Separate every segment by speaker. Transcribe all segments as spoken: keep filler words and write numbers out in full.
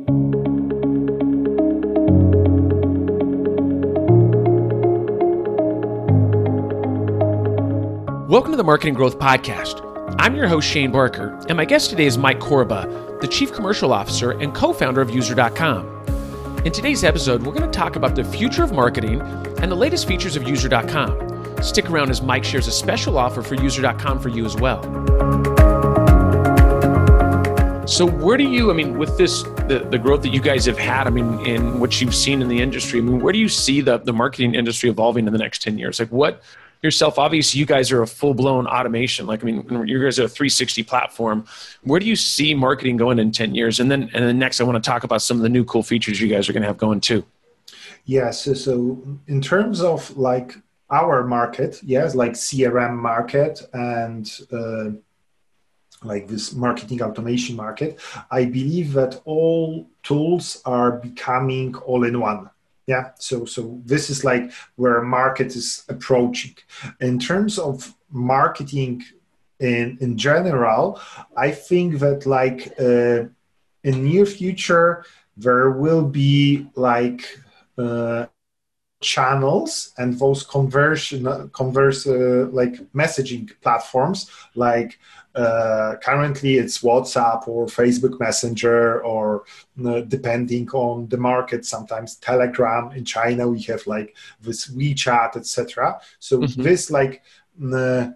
Speaker 1: Welcome to the Marketing Growth Podcast. I'm your host, Shane Barker, and my guest today is Mike Corba, the Chief Commercial Officer and co-founder of User dot com. In today's episode, we're going to talk about the future of marketing and the latest features of User dot com. Stick around as Mike shares a special offer for User dot com for you as well. So where do you, I mean, with this, the, the growth that you guys have had, I mean, in what you've seen in the industry, I mean, where do you see the, the marketing industry evolving in the next ten years? Like what, yourself, obviously you guys are a full-blown automation. Like, I mean, you guys are a three sixty platform. Where do you see marketing going in ten years? And then, and then next, I want to talk about some of the new cool features you guys are going to have going too.
Speaker 2: Yeah, so, so in terms of like our market, yes, like C R M market and uh, like this marketing automation market, I believe that all tools are becoming all-in-one. Yeah, so so this is like where market is approaching. In terms of marketing in, in general, I think that like uh, in near future, there will be like uh, channels and those conversion, converse, uh, like messaging platforms, like Uh, currently it's WhatsApp or Facebook Messenger or uh, depending on the market, sometimes Telegram. In China, we have like this WeChat, et cetera. So mm-hmm. this like uh,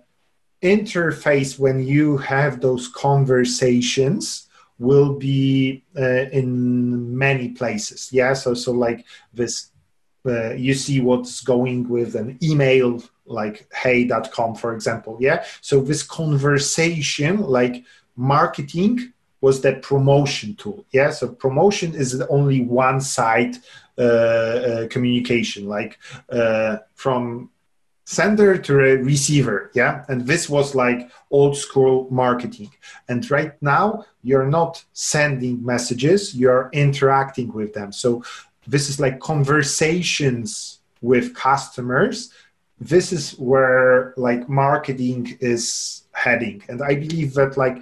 Speaker 2: interface when you have those conversations will be uh, in many places. Yeah, so so like this, uh, you see what's going with an email like hey dot com, for example. Yeah. So this conversation, like marketing was that promotion tool. Yeah. So promotion is only one side uh, uh, communication, like uh, from sender to a receiver. Yeah. And this was like old school marketing. And right now you're not sending messages, you're interacting with them. So this is like conversations with customers. This is where like marketing is heading. And I believe that like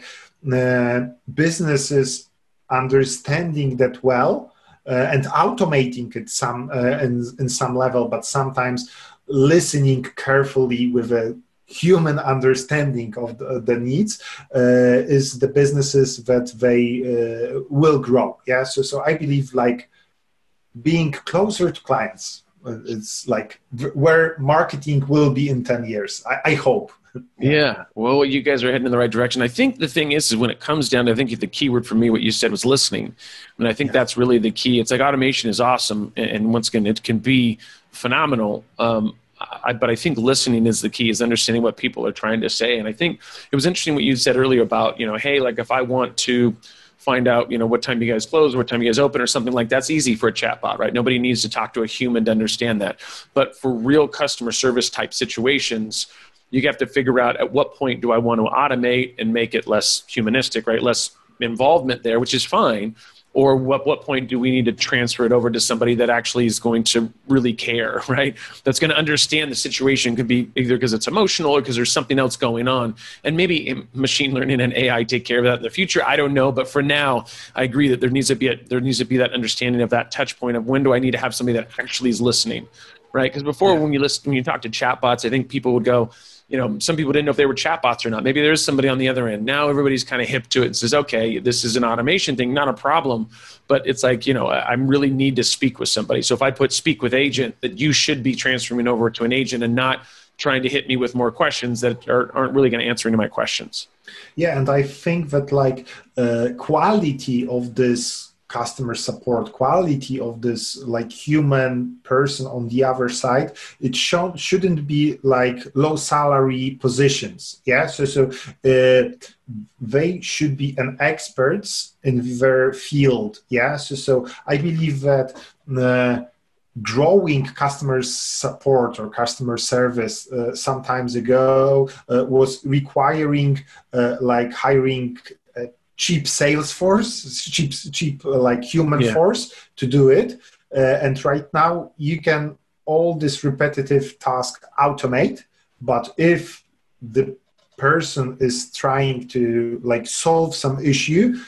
Speaker 2: uh, businesses understanding that well uh, and automating it some uh, in, in some level, but sometimes listening carefully with a human understanding of the, the needs uh, is the businesses that they uh, will grow. Yeah. So, so I believe like being closer to clients, it's like where marketing will be in ten years. I, I hope.
Speaker 1: Yeah. Well, you guys are heading in the right direction. I think the thing is, is when it comes down to, I think the key word for me, what you said was listening. And I think yeah. that's really the key. It's like automation is awesome. And once again, it can be phenomenal. Um, I, but I think listening is the key, is understanding what people are trying to say. And I think it was interesting what you said earlier about, you know, hey, like if I want to find out, you know, what time you guys close, what time you guys open or something like that's easy for a chatbot, right? Nobody needs to talk to a human to understand that. But for real customer service type situations, you have to figure out at what point do I want to automate and make it less humanistic, right? Less involvement there, which is fine. Or what, what point do we need to transfer it over to somebody that actually is going to really care, right? That's going to understand the situation. Could be either because it's emotional or because there's something else going on. And maybe machine learning and A I take care of that in the future. I don't know. But for now, I agree that there needs to be a, there needs to be that understanding of that touch point of when do I need to have somebody that actually is listening, right? Because before yeah. when you listen, when you talk to chatbots, I think people would go, you know, some people didn't know if they were chatbots or not. Maybe there's somebody on the other end. Now everybody's kind of hip to it and says, okay, this is an automation thing, not a problem. But it's like, you know, I really need to speak with somebody. So if I put speak with agent, that you should be transferring over to an agent and not trying to hit me with more questions that are, aren't really going to answer any of my questions.
Speaker 2: Yeah, and I think that like uh, quality of this customer support, quality of this like human person on the other side, it should, shouldn't be like low salary positions. Yeah, so so uh, they should be an experts in their field. Yeah, so so I believe that uh, growing customer support or customer service uh, some times ago uh, was requiring uh, like hiring cheap sales force, cheap, cheap uh, like human yeah. force to do it. Uh, and right now you can all this repetitive task automate. But if the person is trying to like solve some issue,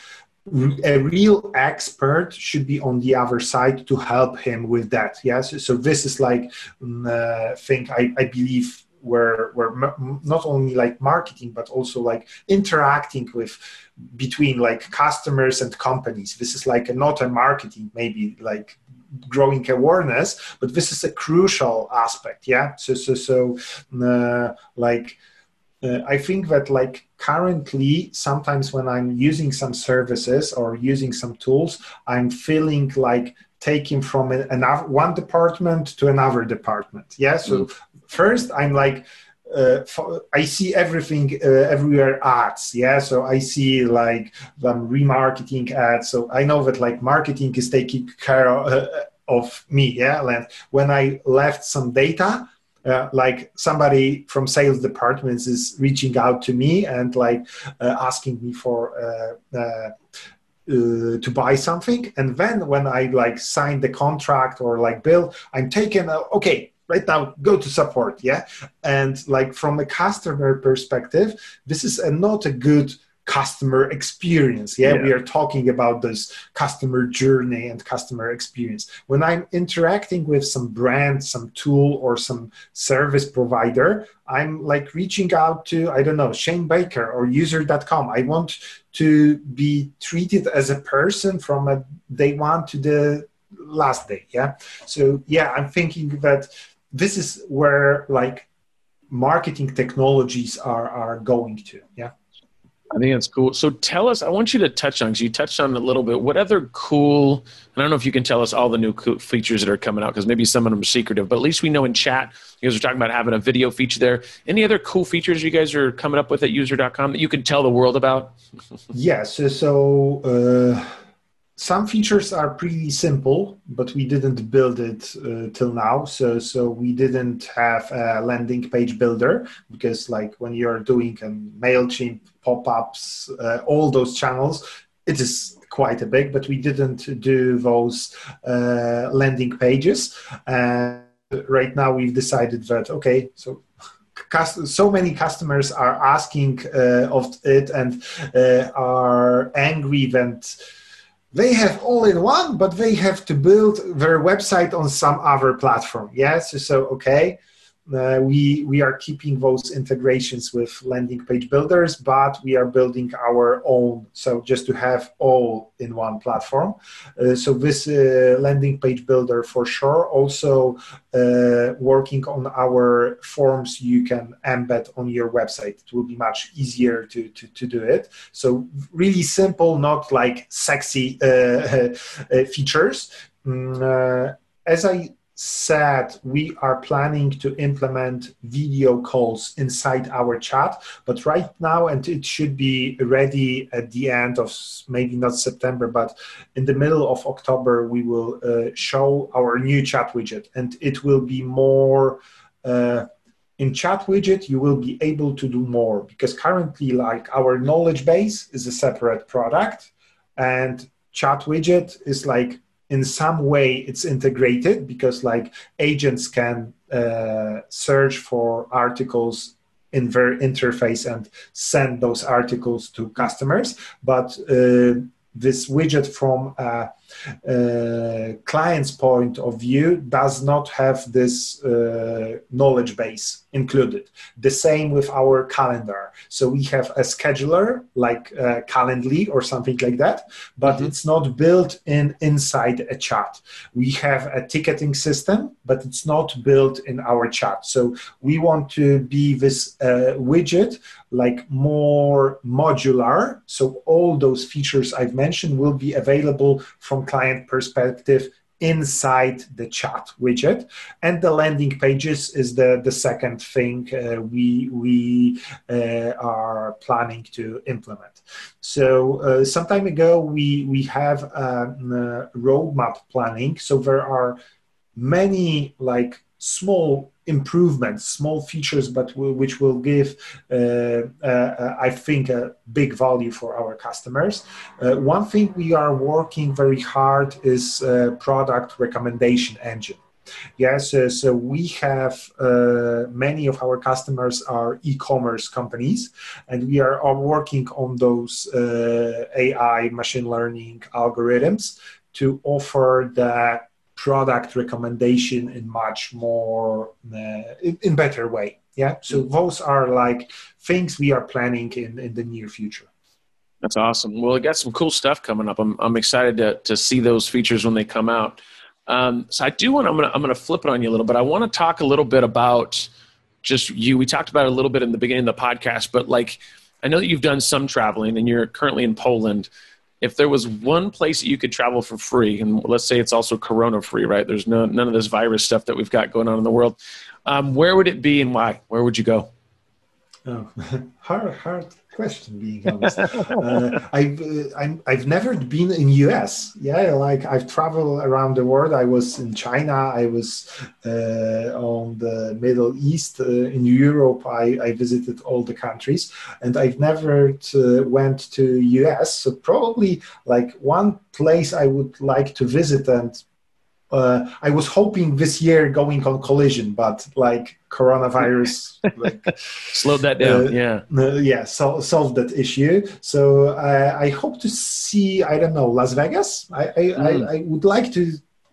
Speaker 2: a real expert should be on the other side to help him with that. Yes, so this is like uh, thing I, I believe where where m- not only like marketing but also like interacting with between like customers and companies. This is like a, not a marketing, maybe like growing awareness, but this is a crucial aspect. Yeah, so so so uh, like. Uh, I think that like currently, sometimes when I'm using some services or using some tools, I'm feeling like taking from a- another one department to another department. Yeah. So
Speaker 1: Mm.
Speaker 2: first, I'm like, uh, fo- I see everything uh, everywhere ads. Yeah. So I see like um, remarketing ads. So I know that like marketing is taking care of, uh, of me. Yeah. And when I left some data, uh, like somebody from sales departments is reaching out to me and like uh, asking me for uh, uh, uh, to buy something, and then when I like sign the contract or like bill, I'm taken uh, okay, right now go to support. Yeah, and like from a customer perspective, this is a, not a good customer experience. Yeah,
Speaker 1: Yeah.
Speaker 2: we are talking about this customer journey and customer experience. When I'm interacting with some brand, some tool, or some service provider, I'm like reaching out to, I don't know, Shane Baker or user dot com. I want to be treated as a person from a day one to the last day. Yeah. So yeah, I'm thinking that this is where like marketing technologies are are going to. Yeah.
Speaker 1: I think that's cool. So tell us, I want you to touch on, because you touched on it a little bit, what other cool, I don't know if you can tell us all the new cool features that are coming out, because maybe some of them are secretive, but at least we know in chat, you guys are talking about having a video feature there. Any other cool features you guys are coming up with at user dot com that you can tell the world about?
Speaker 2: Yes. So, so uh, some features are pretty simple, but we didn't build it uh, till now. So, so we didn't have a landing page builder because, like, when you're doing a MailChimp pop-ups, uh, all those channels, it is quite a big. But we didn't do those uh, landing pages. And right now, we've decided that okay, so so many customers are asking uh, of it and uh, are angry that they have all in one, but they have to build their website on some other platform. Yes, so okay, uh, we we are keeping those integrations with landing page builders, but we are building our own. So just to have all in one platform. Uh, so this uh, landing page builder for sure. Also uh, working on our forms you can embed on your website. It will be much easier to to, to do it. So really simple, not like sexy uh, uh, features. Mm, uh, as I said, we are planning to implement video calls inside our chat, but right now, and it should be ready at the end of maybe not September, but in the middle of October, we will uh, show our new chat widget, and it will be more uh, in chat widget, you will be able to do more because currently, like our knowledge base is a separate product, and chat widget is like in some way it's integrated because like agents can uh, search for articles in their interface and send those articles to customers, but uh, this widget from a, a client's point of view does not have this uh, knowledge base included. The same with our calendar. So we have a scheduler like uh, Calendly or something like that, but mm-hmm. it's not built in inside a chat. We have a ticketing system, but it's not built in our chat. So we want to be this uh, widget like more modular. So all those features I've mentioned will be available from client perspective inside the chat widget, and the landing pages is the the second thing uh, we we uh, are planning to implement. So uh, some time ago we we have a, a roadmap planning. So there are many like small improvements, small features, but will, which will give, uh, uh, I think, a big value for our customers. Uh, one thing we are working very hard is uh, product recommendation engine. Yes, so, so we have uh, many of our customers are e-commerce companies, and we are, are working on those uh, A I machine learning algorithms to offer the product recommendation in much more uh, in, in better way. Yeah, so those are like things we are planning in, in the near future.
Speaker 1: That's awesome. Well, it got some cool stuff coming up. I'm I'm excited to to see those features when they come out. Um, so I do want, I'm going to, I'm going to flip it on you a little bit. I want to talk a little bit about just you. We talked about it a little bit in the beginning of the podcast, but like, I know that you've done some traveling and you're currently in Poland. If there was one place that you could travel for free, and let's say it's also Corona free, right? There's no, none of this virus stuff that we've got going on in the world. Um, where would it be and why? Where would you go?
Speaker 2: Oh, hard, hard question, being honest. uh, I've, uh, I'm, I've never been in U S. Yeah, like I've traveled around the world. I was in China. I was uh, on the Middle East. Uh, in Europe, I, I visited all the countries, and I've never to, went to U S. So probably like one place I would like to visit, and Uh, I was hoping this year going on Collision, but like coronavirus like,
Speaker 1: slowed that down.
Speaker 2: Uh,
Speaker 1: yeah,
Speaker 2: uh, yeah, so, solved that issue. So uh, I hope to see. I don't know, Las Vegas. I I, mm. I I would like to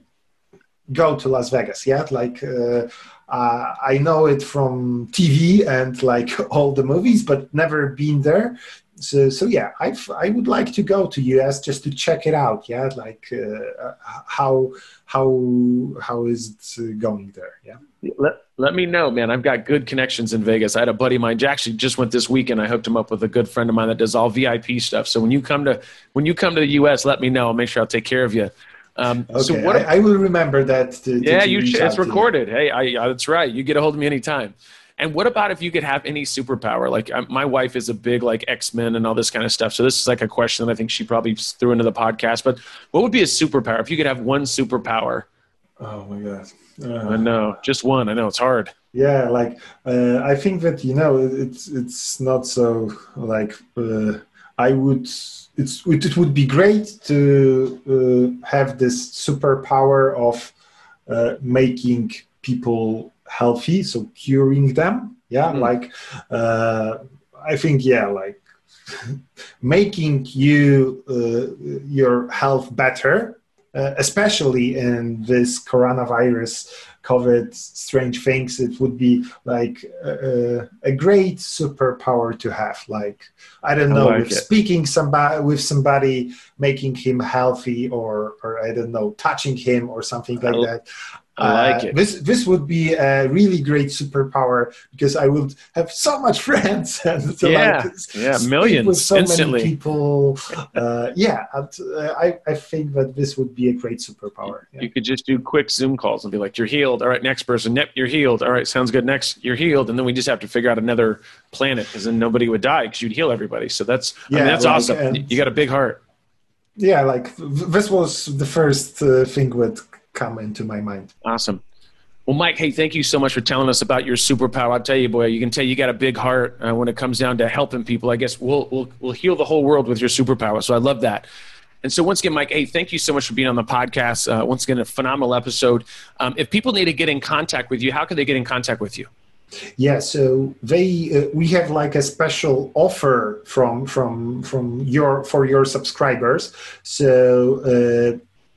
Speaker 2: go to Las Vegas. Yeah, like uh, uh, I know it from T V and like all the movies, but never been there. So, so yeah, I I would like to go to U S just to check it out. Yeah, like uh, how how how is it going there? Yeah.
Speaker 1: Let Let me know, man. I've got good connections in Vegas. I had a buddy of mine, actually just went this weekend. I hooked him up with a good friend of mine that does all V I P stuff. So when you come to when you come to the U S, let me know. I'll make sure I'll take care of you. Um,
Speaker 2: okay,
Speaker 1: so what?
Speaker 2: I, I will remember that. To,
Speaker 1: yeah,
Speaker 2: to
Speaker 1: you should, it's recorded.
Speaker 2: You.
Speaker 1: Hey, I, I, that's right. You get a hold of me anytime. And what about if you could have any superpower? Like um, my wife is a big like X-Men and all this kind of stuff. So this is like a question that I think she probably threw into the podcast. But what would be a superpower if you could have one superpower?
Speaker 2: Oh my God! Uh,
Speaker 1: I know, just one. I know it's hard.
Speaker 2: Yeah, like uh, I think that you know it's it's not so like uh, I would. It's it would be great to uh, have this superpower of uh, making people healthy, so curing them. Yeah, mm. like uh, I think yeah, like making you uh, your health better, uh, especially in this coronavirus, COVID, strange things. It would be like a, a great superpower to have. Like I don't know, I like with it. Speaking somebody with somebody, making him healthy, or or I don't know, touching him or something like that.
Speaker 1: I like
Speaker 2: uh,
Speaker 1: it.
Speaker 2: This this would be a really great superpower because I would have so much friends and so
Speaker 1: yeah,
Speaker 2: like,
Speaker 1: yeah, millions
Speaker 2: with so
Speaker 1: instantly.
Speaker 2: many people. Uh, yeah, and, uh, I I think that this would be a great superpower.
Speaker 1: You,
Speaker 2: yeah.
Speaker 1: you could just do quick Zoom calls and be like, "You're healed. All right, next person. Yep, you're healed. All right, sounds good. Next, you're healed." And then we just have to figure out another planet because then nobody would die because you'd heal everybody. So that's yeah, I mean, that's like, awesome. You got a big heart.
Speaker 2: Yeah, like this was the first uh, thing that come into my mind.
Speaker 1: Awesome. Well, Mike, hey, thank you so much for telling us about your superpower. I'll tell you, boy, you can tell you got a big heart uh, when it comes down to helping people. I guess we'll, we'll, we'll heal the whole world with your superpower. So I love that. And so once again, Mike, hey, thank you so much for being on the podcast. Uh, once again, a phenomenal episode. Um, if people need to get in contact with you, how can they get in contact with you?
Speaker 2: Yeah, so they uh, we have like a special offer from from from your for your subscribers. So uh,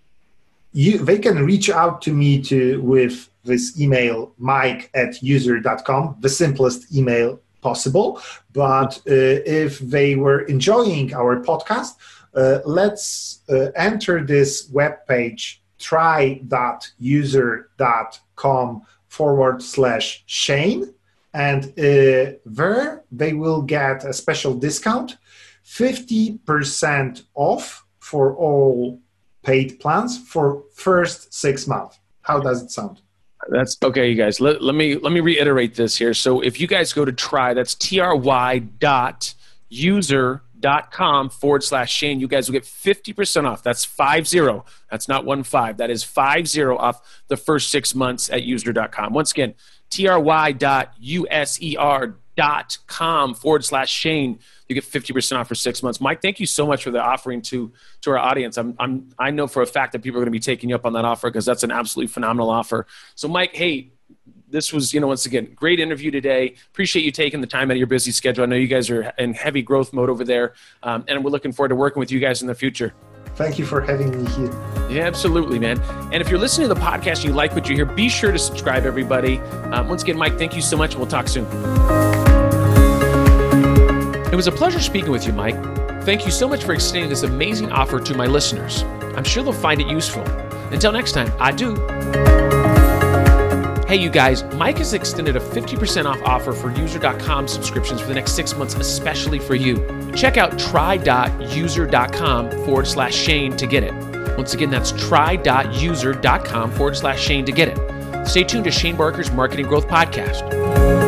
Speaker 2: you they can reach out to me to with this email, mike at user dot com, the simplest email possible. But uh, if they were enjoying our podcast, uh, let's uh, enter this webpage, try dot user dot com forward slash Shane. And uh, there they will get a special discount, fifty percent off for all paid plans for first six months. How does it sound?
Speaker 1: That's okay, you guys. Let, let me let me reiterate this here. So if you guys go to try, that's T R Y dot user dot com forward slash Shane, you guys will get fifty percent off. That's five zero. That's not one five. That is five zero off the first six months at user dot com. Once again, T R Y dot user dot com forward slash Shane. You get fifty percent off for six months. Mike, thank you so much for the offering to, to our audience. I'm, I'm, I know for a fact that people are going to be taking you up on that offer because that's an absolutely phenomenal offer. So Mike, hey, this was, you know, once again, great interview today. Appreciate you taking the time out of your busy schedule. I know you guys are in heavy growth mode over there, um, and we're looking forward to working with you guys in the future.
Speaker 2: Thank you for having me here.
Speaker 1: Yeah, absolutely, man. And if you're listening to the podcast and you like what you hear, be sure to subscribe, everybody. Um, once again, Mike, thank you so much, and we'll talk soon. It was a pleasure speaking with you, Mike. Thank you so much for extending this amazing offer to my listeners. I'm sure they'll find it useful. Until next time, adieu. Hey, you guys, Mike has extended a fifty percent off offer for user dot com subscriptions for the next six months, especially for you. Check out try.user.com forward slash Shane to get it. Once again, that's try.user.com forward slash Shane to get it. Stay tuned to Shane Barker's Marketing Growth Podcast.